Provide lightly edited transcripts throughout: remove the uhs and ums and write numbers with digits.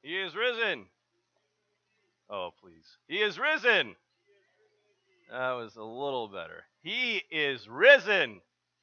He is risen. Oh, please. He is risen. That was a little better. He is risen.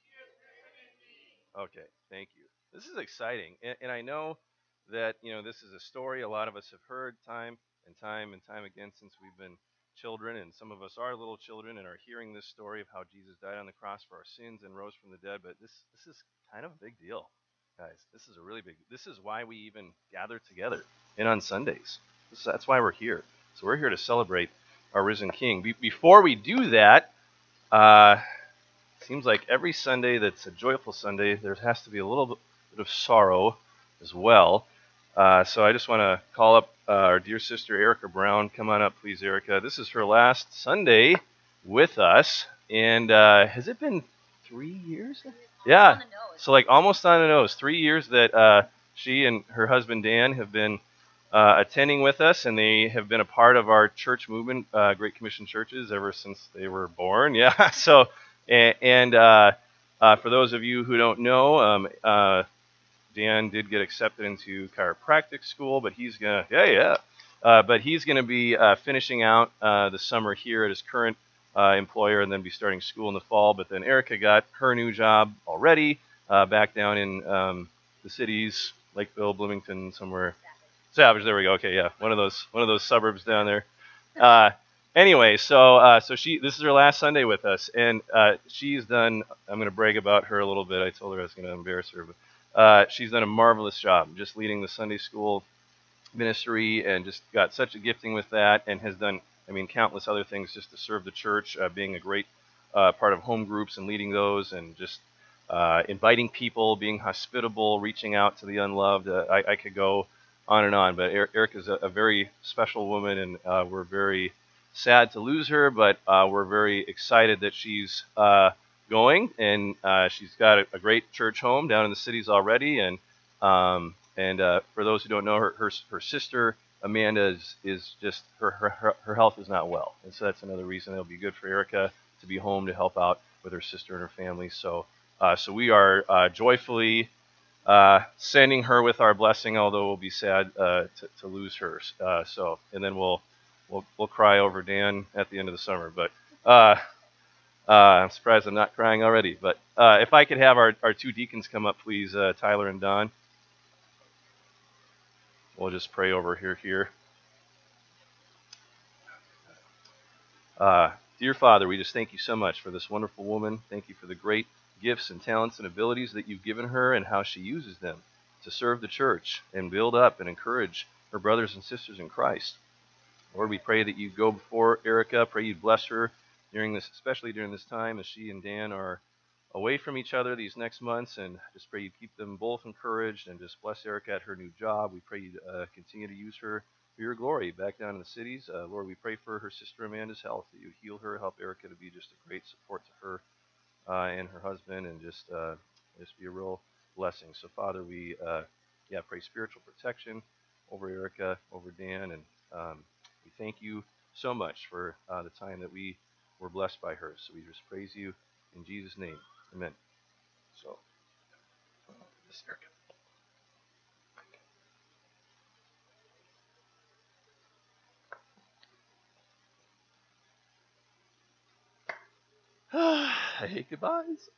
Okay, thank you. This is exciting. And I know that, this is a story a lot of us have heard time and time and time again since we've been children. And some of us are little children and are hearing this story of how Jesus died on the cross for our sins and rose from the dead. But this is kind of a big deal, guys. This is a really big. This is why we even gather together and on Sundays. That's why we're here. So we're here to celebrate our risen King. Before we do that, uh, seems like every Sunday that's a joyful Sunday, there has to be a little bit of sorrow as well. So I just want to call up our dear sister Erica Brown. Come on up, please, Erica. This is her last Sunday with us, and has it been 3 years? Yeah. So like almost on the nose. 3 years that she and her husband Dan have been attending with us, and they have been a part of our church movement, Great Commission churches, ever since they were born. Yeah. So, for those of you who don't know, Dan did get accepted into chiropractic school, but he's gonna, but he's gonna be finishing out the summer here at his current employer, and then be starting school in the fall. But then Erica got her new job already back down in the cities, Lakeville, Bloomington, somewhere. Savage, there we go. Okay, yeah, one of those suburbs down there. Uh, anyway, so this is her last Sunday with us, and she's done. I'm going to brag about her a little bit. I told her I was going to embarrass her, but she's done a marvelous job just leading the Sunday school ministry, and just got such a gifting with that, and has done, countless other things just to serve the church, being a great part of home groups and leading those, and just inviting people, being hospitable, reaching out to the unloved. I could go on and on, but Erica is a very special woman, and we're very sad to lose her, but we're very excited that she's going, and she's got a great church home down in the cities already, and for those who don't know, her sister Amanda is just her health is not well, and so that's another reason it'll be good for Erica to be home to help out with her sister and her family. So we are joyfully sending her with our blessing, although we'll be sad to lose her. And then we'll cry over Dan at the end of the summer. But I'm surprised I'm not crying already. But if I could have our two deacons come up, please, Tyler and Don. We'll just pray over here. Dear Father, we just thank you so much for this wonderful woman. Thank you for the great gifts and talents and abilities that you've given her, and how she uses them to serve the church and build up and encourage her brothers and sisters in Christ. Lord, we pray that you go before Erica. Pray you bless her during this, especially during this time as she and Dan are away from each other these next months, and just pray you keep them both encouraged, and just bless Erica at her new job. We pray you continue to use her for your glory back down in the cities. Lord, we pray for her sister Amanda's health, that you heal her, help Erica to be just a great support to her and her husband, and just be a real blessing. So, Father, we pray spiritual protection over Erica, over Dan, and we thank you so much for the time that we were blessed by her. So we just praise you in Jesus' name. Amen. So, this Erica. I hate goodbyes.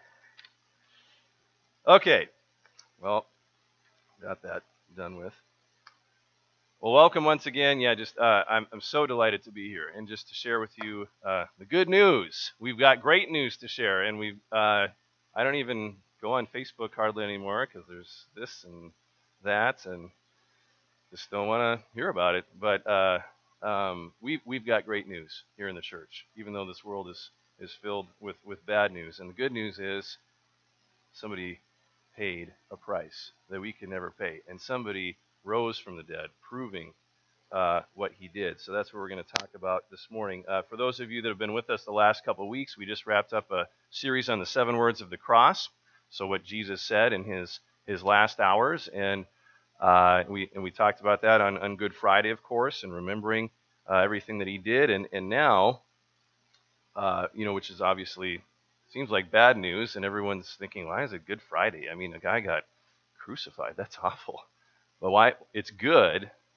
Okay. Well, got that done with. Well, welcome once again. Yeah, just I'm so delighted to be here and just to share with you the good news. We've got great news to share, and I don't even go on Facebook hardly anymore because there's this and that, and just don't want to hear about it. But we've got great news here in the church, even though this world is filled with bad news. And the good news is somebody paid a price that we could never pay, and somebody rose from the dead, proving what he did. So that's what we're going to talk about this morning. For those of you that have been with us the last couple of weeks, we just wrapped up a series on the 7 words of the cross. So what Jesus said in his last hours, and we talked about that on Good Friday, of course, and remembering everything that he did. And now, which is obviously seems like bad news, and everyone's thinking, why is it Good Friday? I mean, a guy got crucified. That's awful. But why? It's good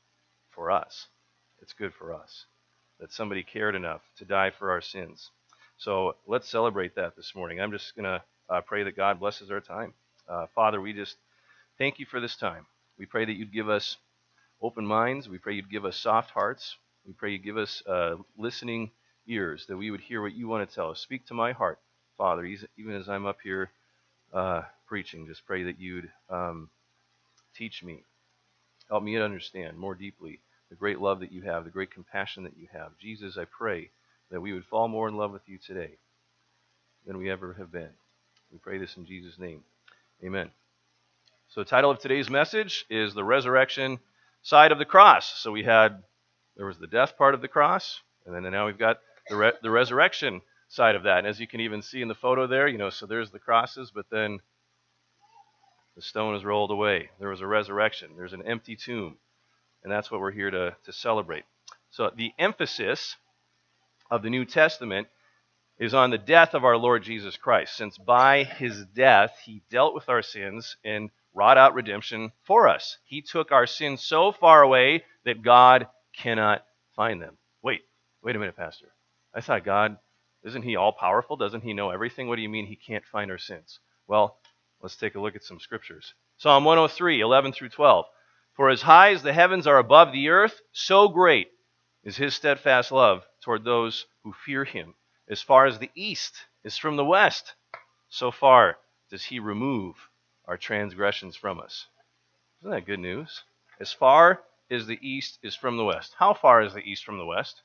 for us. It's good for us that somebody cared enough to die for our sins. So let's celebrate that this morning. I'm just going to pray that God blesses our time. Father, we just thank you for this time. We pray that you'd give us open minds. We pray you'd give us soft hearts. We pray you'd give us listening ears, that we would hear what you want to tell us. Speak to my heart, Father, even as I'm up here preaching. Just pray that you'd teach me. Help me to understand more deeply the great love that you have, the great compassion that you have. Jesus, I pray that we would fall more in love with you today than we ever have been. We pray this in Jesus' name. Amen. So the title of today's message is The Resurrection Side of the Cross. So there was the death part of the cross, and then now we've got the resurrection side of that. And as you can even see in the photo there, so there's the crosses, but then the stone is rolled away. There was a resurrection. There's an empty tomb. And that's what we're here to celebrate. So the emphasis of the New Testament is on the death of our Lord Jesus Christ, since by his death he dealt with our sins and wrought out redemption for us. He took our sins so far away that God cannot find them. Wait a minute, Pastor. I thought God, isn't he all-powerful? Doesn't he know everything? What do you mean he can't find our sins? Well, let's take a look at some scriptures. Psalm 103, 11 through 12. For as high as the heavens are above the earth, so great is his steadfast love toward those who fear him. As far as the east is from the west, so far does he remove our transgressions from us. Isn't that good news? As far as the east is from the west. How far is the east from the west?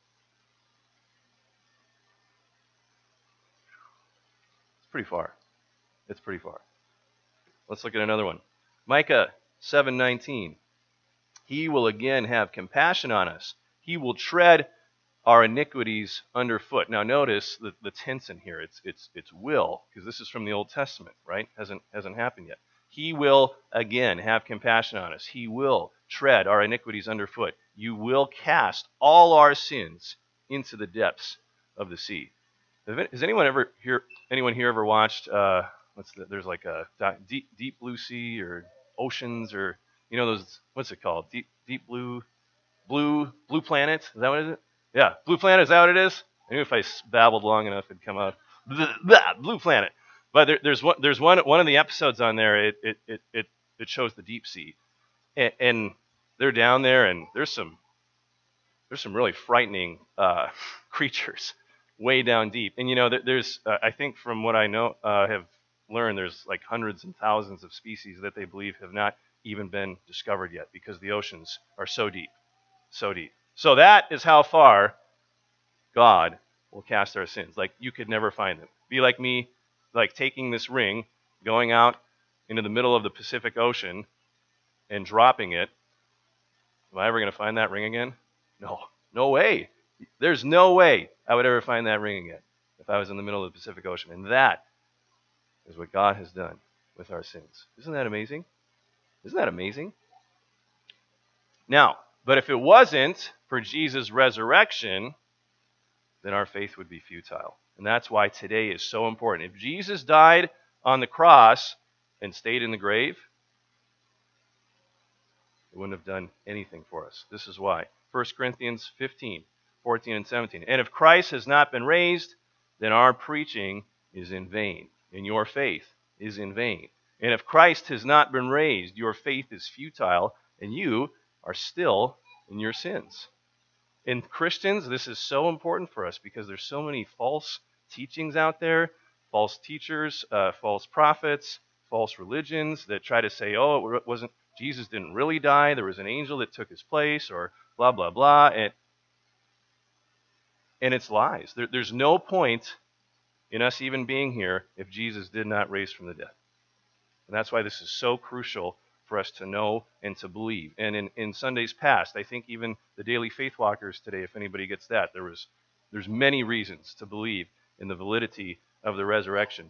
It's pretty far. It's pretty far. Let's look at another one. Micah 7:19. He will again have compassion on us. He will tread our iniquities underfoot. Now notice the tense in here. It's will, because this is from the Old Testament, right? Hasn't happened yet. He will again have compassion on us. He will tread our iniquities underfoot. You will cast all our sins into the depths of the sea. Has anyone here ever watched there's like a deep blue sea or oceans, or those, what's it called, deep blue planet, is that what it is? Yeah, Blue Planet, is that what it is? I knew if I babbled long enough it'd come out. Blue Planet. But there's one of the episodes on there, it shows the deep sea, and they're down there, and there's some really frightening creatures way down deep. And there's I think from what I know, have learned, there's like hundreds and thousands of species that they believe have not even been discovered yet, because the oceans are so deep. So that is how far God will cast our sins. Like, you could never find them. Be like me, like taking this ring, going out into the middle of the Pacific Ocean and dropping it. Am I ever going to find that ring again? No way. There's no way I would ever find that ring again if I was in the middle of the Pacific Ocean. And that is what God has done with our sins. Isn't that amazing? Isn't that amazing? Now, but if it wasn't for Jesus' resurrection, then our faith would be futile. And that's why today is so important. If Jesus died on the cross and stayed in the grave, it wouldn't have done anything for us. This is why. 1 Corinthians 15, 14 and 17. And if Christ has not been raised, then our preaching is in vain, and your faith is in vain. And if Christ has not been raised, your faith is futile, and you are still in your sins. In Christians, this is so important for us, because there's so many false teachings out there, false teachers, false prophets, false religions that try to say, oh, it wasn't, Jesus didn't really die, there was an angel that took his place, or blah, blah, blah. And it's lies. There's no point in us even being here if Jesus did not raise from the dead. And that's why this is so crucial for us to know and to believe. And in Sundays past, I think even the Daily Faith Walkers today, if anybody gets that, there's many reasons to believe in the validity of the resurrection.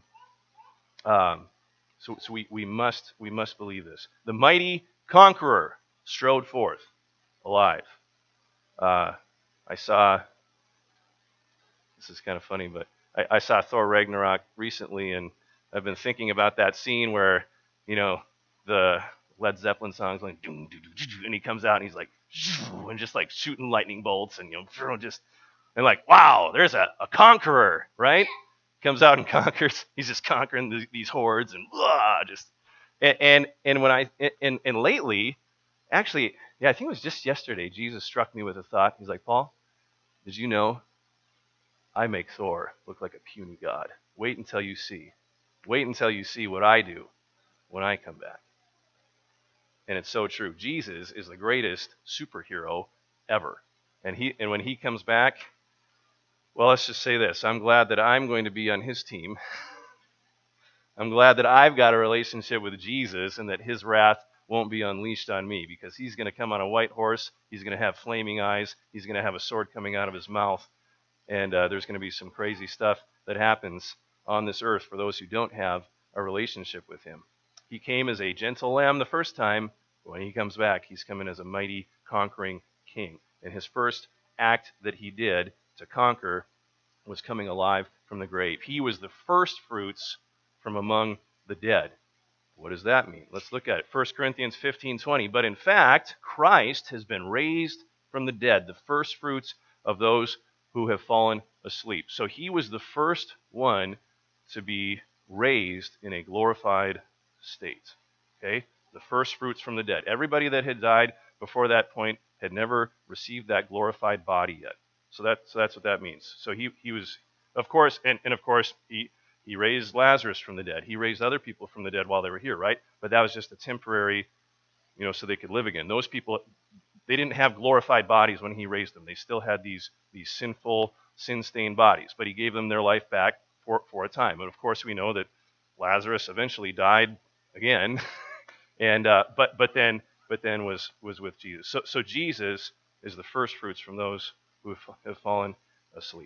So we must believe this. The mighty conqueror strode forth alive. I saw, this is kind of funny, but I saw Thor Ragnarok recently, and I've been thinking about that scene where, the Led Zeppelin song's like, and he comes out and he's like and just like shooting lightning bolts, and just and like, wow, there's a conqueror, right? Comes out and conquers. He's just conquering these hordes and blah, just and when and lately, actually, yeah, I think it was just yesterday. Jesus struck me with a thought. He's like, Paul, did you know I make Thor look like a puny god? Wait until you see. Wait until you see what I do when I come back. And it's so true. Jesus is the greatest superhero ever. And when he comes back, well, let's just say this. I'm glad that I'm going to be on his team. I'm glad that I've got a relationship with Jesus and that his wrath won't be unleashed on me, because he's going to come on a white horse. He's going to have flaming eyes. He's going to have a sword coming out of his mouth. And there's going to be some crazy stuff that happens on this earth for those who don't have a relationship with him. He came as a gentle lamb the first time. When he comes back, he's coming as a mighty conquering king. And his first act that he did to conquer was coming alive from the grave. He was the first fruits from among the dead. What does that mean? Let's look at it. 1 Corinthians 15:20. But in fact, Christ has been raised from the dead, the first fruits of those who have fallen asleep. So he was the first one to be raised in a glorified state. Okay? The first fruits from the dead. Everybody that had died before that point had never received that glorified body yet. So that's what that means. So he was, of course, and of course, he raised Lazarus from the dead. He raised other people from the dead while they were here, right? But that was just a temporary, so they could live again. Those people, they didn't have glorified bodies when he raised them. They still had these sinful, sin-stained bodies. But he gave them their life back for a time. But of course, we know that Lazarus eventually died again, and but then was with Jesus. So Jesus is the first fruits from those who have fallen asleep.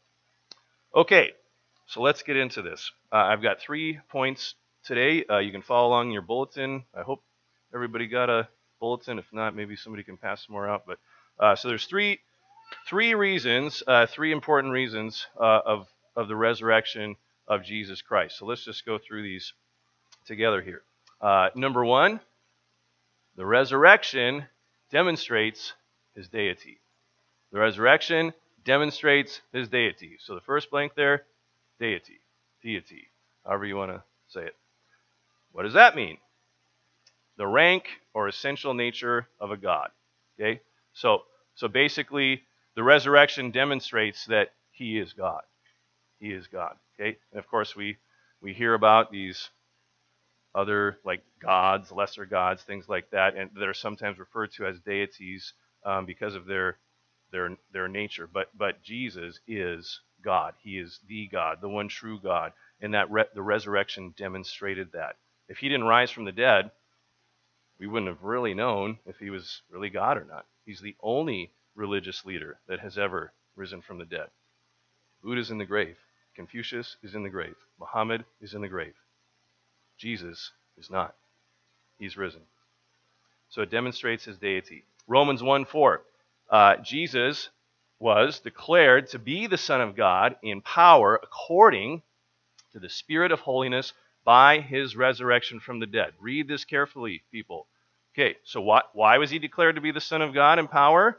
Okay, so let's get into this. I've got 3 points today. You can follow along in your bulletin. I hope everybody got a bulletin. If not, maybe somebody can pass some more out. But so there's three reasons, 3 important reasons of the resurrection of Jesus Christ. So let's just go through these together here. Number 1, the resurrection demonstrates his deity. The resurrection demonstrates his deity. So the first blank there, deity, however you want to say it. What does that mean? The rank or essential nature of a god. Okay? So basically, the resurrection demonstrates that he is God. He is God. Okay? And of course, we hear about these other like gods, lesser gods, things like that, and that are sometimes referred to as deities because of their nature. But Jesus is God. He is the God, the one true God, and that the resurrection demonstrated that. If he didn't rise from the dead, we wouldn't have really known if he was really God or not. He's the only religious leader that has ever risen from the dead. Buddha's in the grave. Confucius is in the grave. Muhammad is in the grave. Jesus is not. He's risen. So it demonstrates his deity. Romans 1:4. Jesus was declared to be the Son of God in power according to the Spirit of holiness by his resurrection from the dead. Read this carefully, people. Okay, so why was he declared to be the Son of God in power?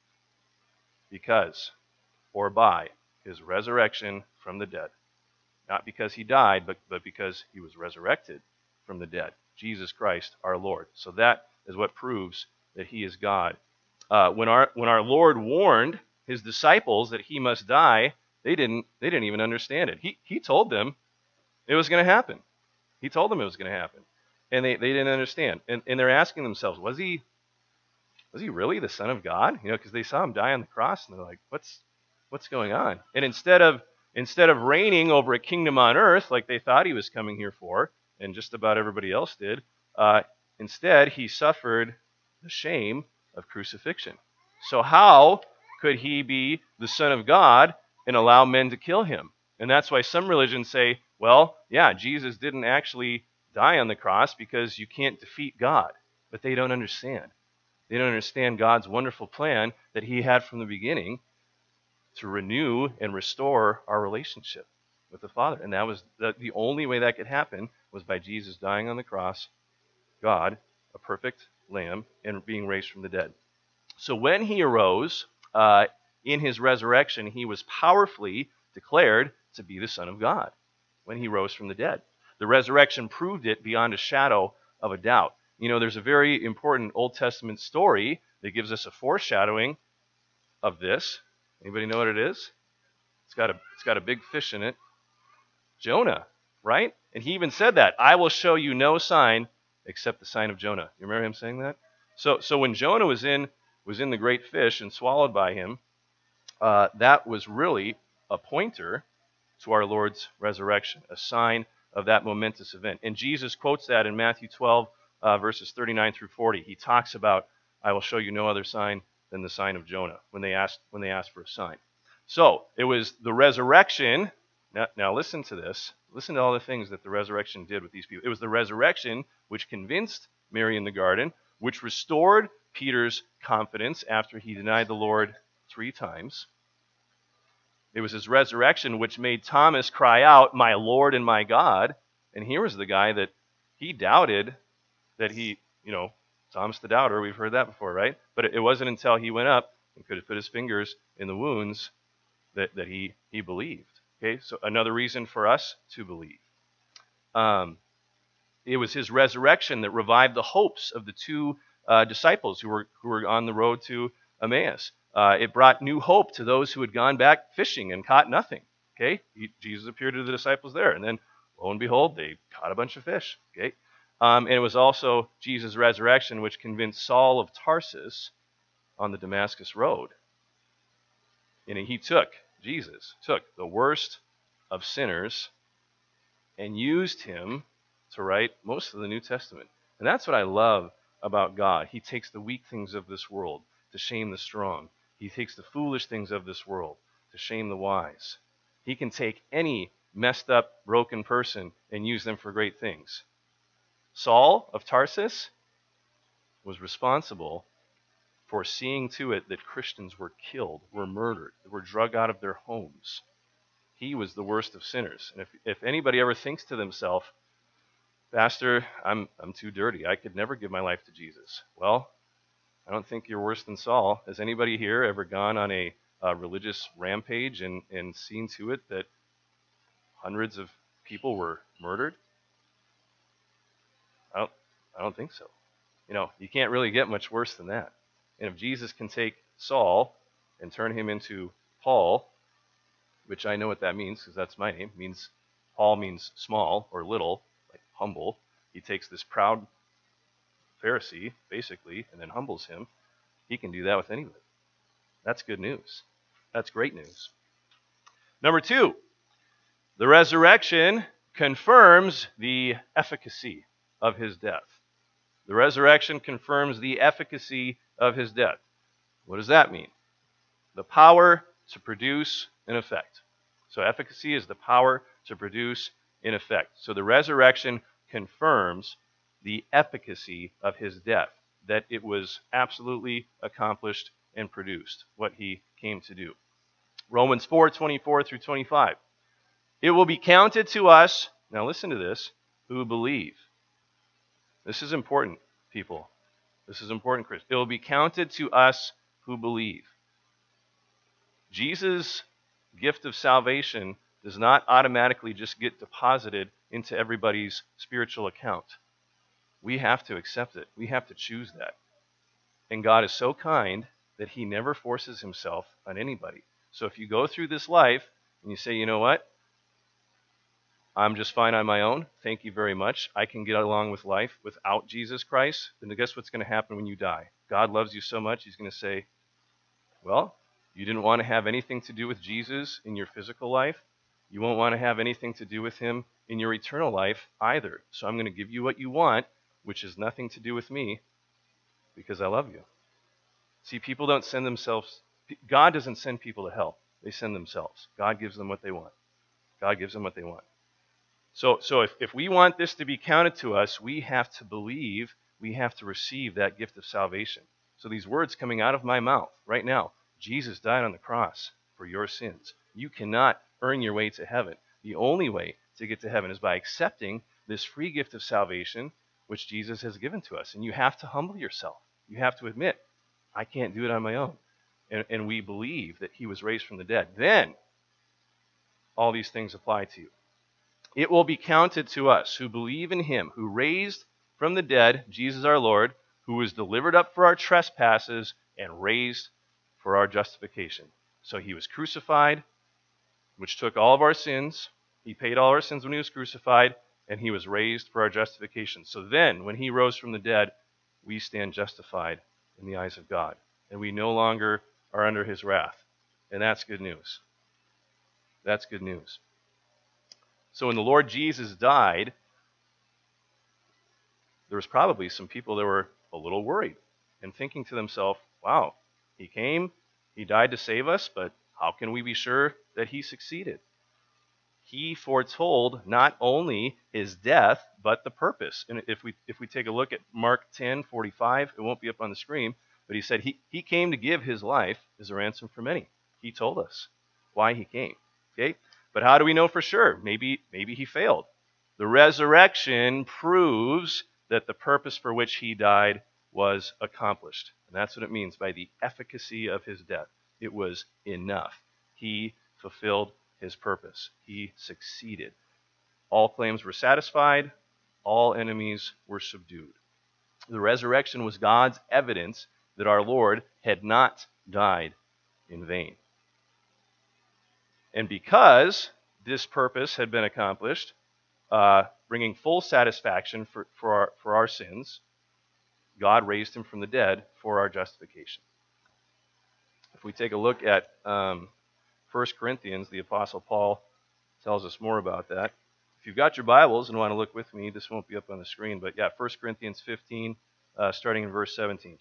Because, or by, his resurrection from the dead. Not because he died, but because he was resurrected from the dead. Jesus Christ, our Lord. So that is what proves that he is God. When our Lord warned his disciples that he must die, they didn't even understand it. He told them it was going to happen. He told them it was going to happen, and they didn't understand. And they're asking themselves, was he really the Son of God? Because they saw him die on the cross, and they're like, what's going on? And instead of reigning over a kingdom on earth like they thought he was coming here for, and just about everybody else did, instead he suffered the shame of crucifixion. So how could he be the Son of God and allow men to kill him? And that's why some religions say, well, yeah, Jesus didn't actually die on the cross because you can't defeat God. But they don't understand. They don't understand God's wonderful plan that he had from the beginning to renew and restore our relationship with the Father. And that was the only way that could happen was by Jesus dying on the cross, God, a perfect lamb, and being raised from the dead. So when he arose in his resurrection, he was powerfully declared to be the Son of God when he rose from the dead. The resurrection proved it beyond a shadow of a doubt. You know, there's a very important Old Testament story that gives us a foreshadowing of this. Anybody know what it is? It's got a big fish in it. Jonah, right? And he even said that, I will show you no sign except the sign of Jonah. You remember him saying that? So when Jonah was in the great fish and swallowed by him, that was really a pointer to our Lord's resurrection, a sign of that momentous event. And Jesus quotes that in Matthew 12, verses 39 through 40. He talks about, I will show you no other sign than the sign of Jonah, when they asked for a sign. So it was the resurrection. Now listen to this. Listen to all the things that the resurrection did with these people. It was the resurrection which convinced Mary in the garden, which restored Peter's confidence after he denied the Lord 3 times. It was his resurrection which made Thomas cry out, my Lord and my God. And here was the guy that he doubted that Thomas the doubter, we've heard that before, right? But it wasn't until he went up and could have put his fingers in the wounds that he believed. Okay, so another reason for us to believe. It was his resurrection that revived the hopes of the 2 disciples who were on the road to Emmaus. It brought new hope to those who had gone back fishing and caught nothing. Okay, Jesus appeared to the disciples there, and then lo and behold, they caught a bunch of fish. Okay, and it was also Jesus' resurrection which convinced Saul of Tarsus on the Damascus road. And Jesus took the worst of sinners and used him to write most of the New Testament. And that's what I love about God. He takes the weak things of this world to shame the strong. He takes the foolish things of this world to shame the wise. He can take any messed up, broken person and use them for great things. Saul of Tarsus was responsible for seeing to it that Christians were killed, were murdered, were drug out of their homes. He was the worst of sinners. And if anybody ever thinks to themselves, Pastor, I'm too dirty, I could never give my life to Jesus. Well, I don't think you're worse than Saul. Has anybody here ever gone on a religious rampage and seen to it that hundreds of people were murdered? I don't think so. You can't really get much worse than that. And if Jesus can take Saul and turn him into Paul, which I know what that means because that's my name, Paul means small or little, like humble. He takes this proud Pharisee, basically, and then humbles him. He can do that with anybody. That's good news. That's great news. Number 2, the resurrection confirms the efficacy of his death. The resurrection confirms the efficacy of his death. What does that mean? The power to produce an effect. So efficacy is the power to produce an effect. So the resurrection confirms the efficacy of his death, that it was absolutely accomplished and produced, what he came to do. Romans 4:24 through 25. It will be counted to us, now listen to this, who believe. This is important, people. This is important, Chris. It will be counted to us who believe. Jesus' gift of salvation does not automatically just get deposited into everybody's spiritual account. We have to accept it. We have to choose that. And God is so kind that he never forces himself on anybody. So if you go through this life and you say, you know what? I'm just fine on my own. Thank you very much. I can get along with life without Jesus Christ. Then guess what's going to happen when you die? God loves you so much, he's going to say, well, you didn't want to have anything to do with Jesus in your physical life. You won't want to have anything to do with him in your eternal life either. So I'm going to give you what you want, which is nothing to do with me, because I love you. See, people don't send themselves, God doesn't send people to hell. They send themselves. God gives them what they want. God gives them what they want. So if we want this to be counted to us, we have to believe, we have to receive that gift of salvation. So these words coming out of my mouth right now, Jesus died on the cross for your sins. You cannot earn your way to heaven. The only way to get to heaven is by accepting this free gift of salvation which Jesus has given to us. And you have to humble yourself. You have to admit, I can't do it on my own. And we believe that he was raised from the dead. Then all these things apply to you. It will be counted to us who believe in him, who raised from the dead Jesus our Lord, who was delivered up for our trespasses and raised for our justification. So he was crucified, which took all of our sins. He paid all our sins when he was crucified, and he was raised for our justification. So then, when he rose from the dead, we stand justified in the eyes of God, and we no longer are under his wrath. And that's good news. That's good news. So when the Lord Jesus died, there was probably some people that were a little worried and thinking to themselves, wow, he came, he died to save us, but how can we be sure that he succeeded? He foretold not only his death, but the purpose. And if we take a look at Mark 10:45, it won't be up on the screen, but he said he came to give his life as a ransom for many. He told us why he came. Okay? But how do we know for sure? Maybe he failed. The resurrection proves that the purpose for which he died was accomplished. And that's what it means by the efficacy of his death. It was enough. He fulfilled his purpose. He succeeded. All claims were satisfied. All enemies were subdued. The resurrection was God's evidence that our Lord had not died in vain. And because this purpose had been accomplished, bringing full satisfaction for our sins, God raised him from the dead for our justification. If we take a look at 1 Corinthians, the Apostle Paul tells us more about that. If you've got your Bibles and want to look with me, this won't be up on the screen, but 1 Corinthians 15, starting in verse 17.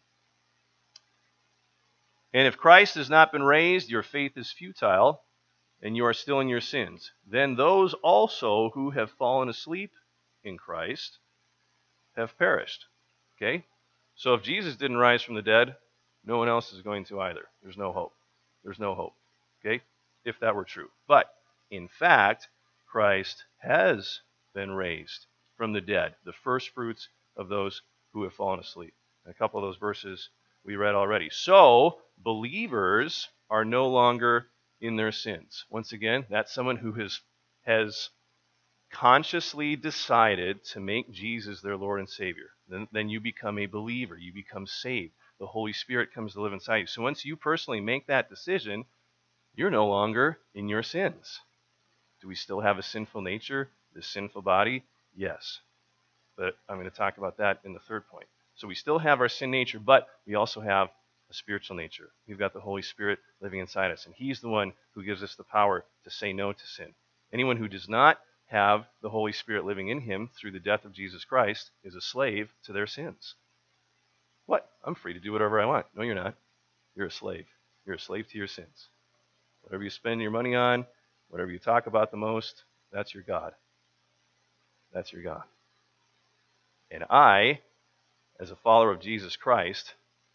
And if Christ has not been raised, your faith is futile, and you are still in your sins. Then those also who have fallen asleep in Christ have perished. Okay? So if Jesus didn't rise from the dead, no one else is going to either. There's no hope. There's no hope. Okay? If that were true. But, in fact, Christ has been raised from the dead, the first fruits of those who have fallen asleep. And a couple of those verses we read already. So, believers are no longer in their sins. Once again, that's someone who has consciously decided to make Jesus their Lord and Savior. Then you become a believer. You become saved. The Holy Spirit comes to live inside you. So once you personally make that decision, you're no longer in your sins. Do we still have a sinful nature, this sinful body? Yes. But I'm going to talk about that in the third point. So we still have our sin nature, but we also have a spiritual nature. We've got the Holy Spirit living inside us, and he's the one who gives us the power to say no to sin. Anyone who does not have the Holy Spirit living in him through the death of Jesus Christ is a slave to their sins. What? I'm free to do whatever I want. No, you're not. You're a slave. You're a slave to your sins. Whatever you spend your money on, whatever you talk about the most, that's your God. That's your God. And I, as a follower of Jesus Christ,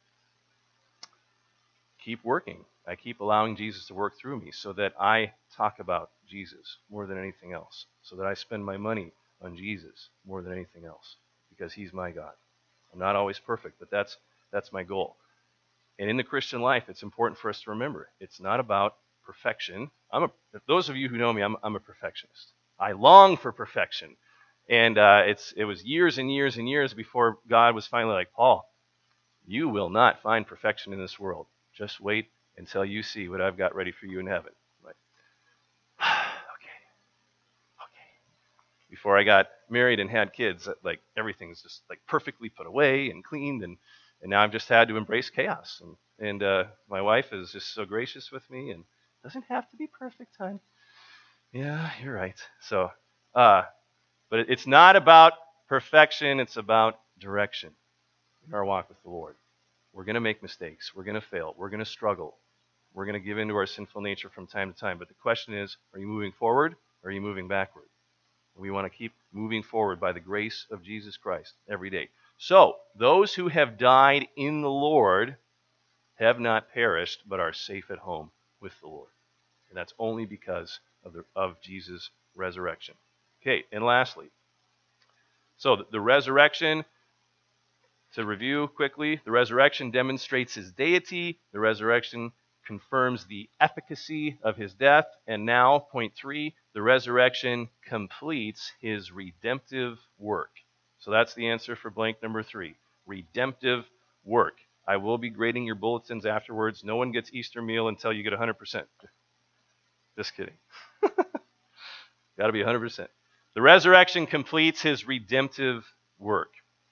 keep working. I keep allowing Jesus to work through me so that I talk about Jesus more than anything else. So that I spend my money on Jesus more than anything else. Because he's my God. I'm not always perfect, but that's my goal. And in the Christian life, it's important for us to remember, it's not about perfection. Those of you who know me, I'm a perfectionist. I long for perfection. And it was years and years and years before God was finally like, Paul, you will not find perfection in this world. Just wait until you see what I've got ready for you in heaven. I'm like, okay. Before I got married and had kids, like everything's just like perfectly put away and cleaned, and now I've just had to embrace chaos. And my wife is just so gracious with me, and doesn't have to be perfect, hon. Yeah, you're right. So, but it's not about perfection. It's about direction in our walk with the Lord. We're going to make mistakes. We're going to fail. We're going to struggle. We're going to give into our sinful nature from time to time. But the question is, are you moving forward or are you moving backward? We want to keep moving forward by the grace of Jesus Christ every day. So, those who have died in the Lord have not perished, but are safe at home with the Lord. And that's only because of Jesus' resurrection. Okay, and lastly, so the resurrection To review quickly, the resurrection demonstrates his deity. The resurrection confirms the efficacy of his death. And now, point 3, the resurrection completes his redemptive work. So that's the answer for blank number 3, redemptive work. I will be grading your bulletins afterwards. No one gets Easter meal until you get 100%. Just kidding. Got to be 100%. The resurrection completes his redemptive work.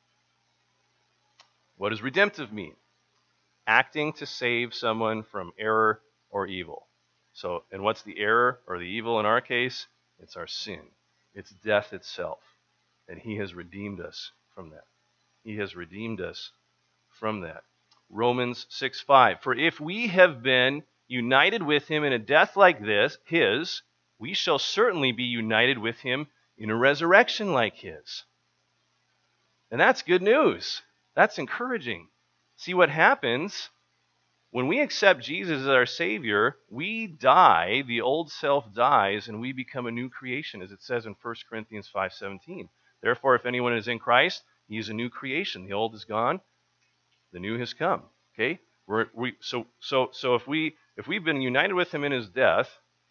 What does redemptive mean? Acting to save someone from error or evil. So, and what's the error or the evil in our case? It's our sin. It's death itself. And he has redeemed us from that. He has redeemed us from that. Romans 6:5. For if we have been united with him in a death like this, his, we shall certainly be united with him in a resurrection like his. And that's good news. That's encouraging. See what happens when we accept Jesus as our Savior, we die, the old self dies, and we become a new creation, as it says in 1 Corinthians 5:17. Therefore, if anyone is in Christ, he is a new creation. The old is gone, the new has come. Okay? So if we've been united with him in his death,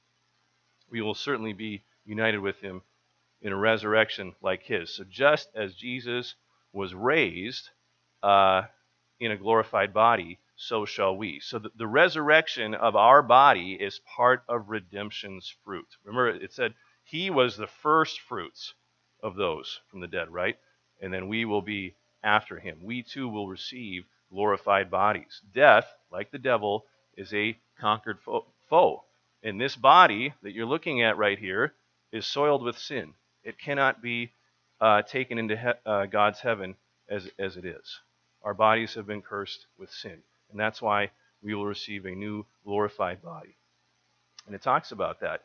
we will certainly be united with him in a resurrection like his. So just as Jesus was raised in a glorified body, so shall we. So the resurrection of our body is part of redemption's fruit. Remember, it said he was the first fruits of those from the dead, right? And then we will be after him. We too will receive glorified bodies. Death, like the devil, is a conquered foe. And this body that you're looking at right here is soiled with sin. It cannot be taken into God's heaven as it is. Our bodies have been cursed with sin. And that's why we will receive a new glorified body. And it talks about that.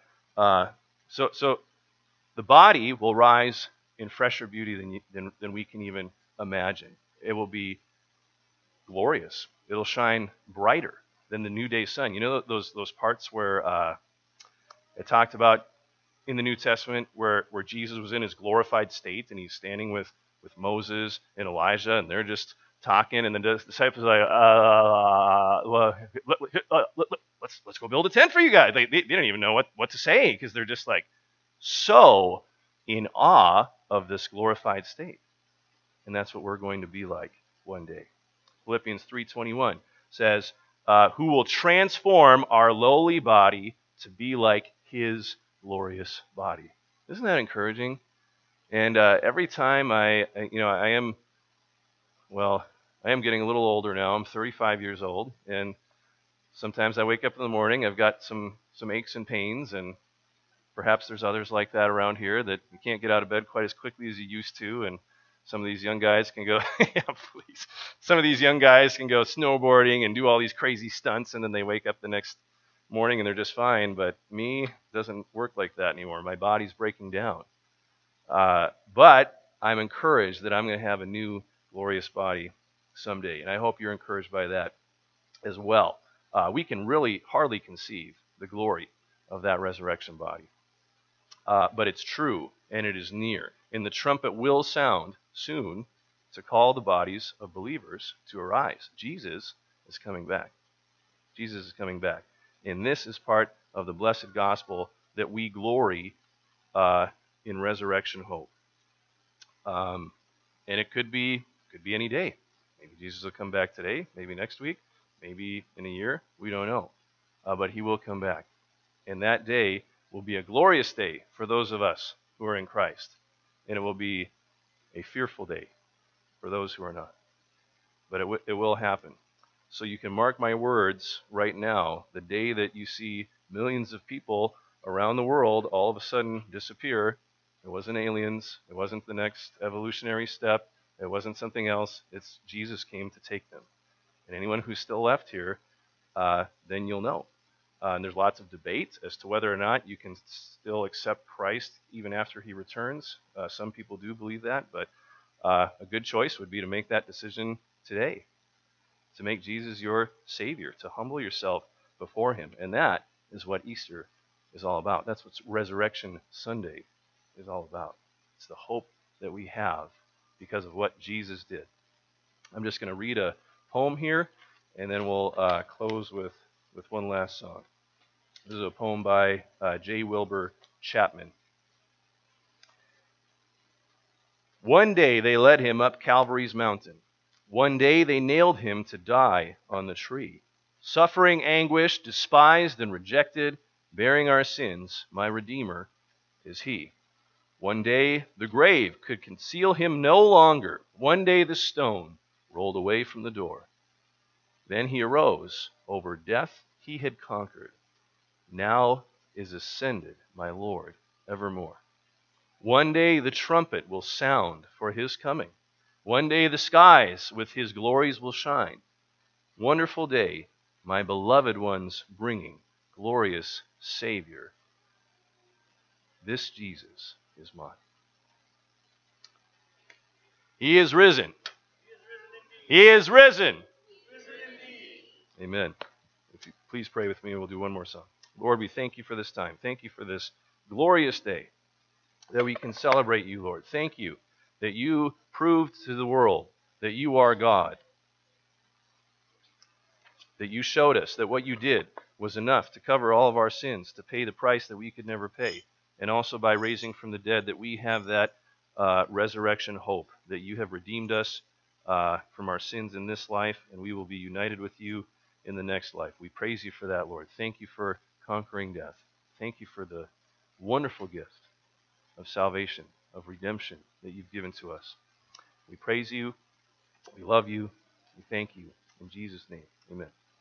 So the body will rise in fresher beauty than we can even imagine. It will be glorious. It'll shine brighter than the new day sun. You know those parts where it talked about in the New Testament where Jesus was in his glorified state and he's standing with Moses and Elijah and they're just talking, and the disciples are like, let's go build a tent for you guys. They don't even know what to say because they're just like so in awe of this glorified state. And that's what we're going to be like one day. Philippians 3:21 says, who will transform our lowly body to be like his glorious body. Isn't that encouraging? And every time I am getting a little older now. I'm 35 years old, and sometimes I wake up in the morning, I've got some aches and pains, and perhaps there's others like that around here that you can't get out of bed quite as quickly as you used to, and some of these young guys can go, yeah, please. Some of these young guys can go snowboarding and do all these crazy stunts, and then they wake up the next morning and they're just fine. But me, it doesn't work like that anymore. My body's breaking down. But I'm encouraged that I'm going to have a new glorious body someday, and I hope you're encouraged by that as well. We can really hardly conceive the glory of that resurrection body. But it's true, and it is near. And the trumpet will sound soon to call the bodies of believers to arise. Jesus is coming back. Jesus is coming back. And this is part of the blessed gospel that we glory in resurrection hope. And it could be any day. Maybe Jesus will come back today, maybe next week, maybe in a year. We don't know. But he will come back. And that day will be a glorious day for those of us who are in Christ. And it will be a fearful day for those who are not. But it will happen. So you can mark my words right now. The day that you see millions of people around the world all of a sudden disappear, it wasn't aliens. It wasn't the next evolutionary step. It wasn't something else. It's Jesus came to take them. And anyone who's still left here, then you'll know. And there's lots of debate as to whether or not you can still accept Christ even after he returns. Some people do believe that, but a good choice would be to make that decision today, to make Jesus your Savior, to humble yourself before him. And that is what Easter is all about. That's what Resurrection Sunday is all about. It's the hope that we have because of what Jesus did. I'm just going to read a poem here, and then we'll close with one last song. This is a poem by J. Wilbur Chapman. One day they led him up Calvary's mountain. One day they nailed him to die on the tree. Suffering anguish, despised and rejected, bearing our sins, my Redeemer is he. One day the grave could conceal him no longer. One day the stone rolled away from the door. Then he arose. Over death he had conquered. Now is ascended my Lord evermore. One day the trumpet will sound for his coming. One day the skies with his glories will shine. Wonderful day, my beloved ones bringing, glorious Savior. This Jesus is mine. He is risen. He is risen. Amen. If you please pray with me, and we'll do one more song. Lord, we thank you for this time. Thank you for this glorious day that we can celebrate you, Lord. Thank you that you proved to the world that you are God, that you showed us that what you did was enough to cover all of our sins, to pay the price that we could never pay, and also by raising from the dead that we have that resurrection hope, that you have redeemed us from our sins in this life, and we will be united with you in the next life. We praise you for that, Lord. Thank you for conquering death. Thank you for the wonderful gift of salvation, of redemption that you've given to us. We praise you. We love you. We thank you. In Jesus' name, amen.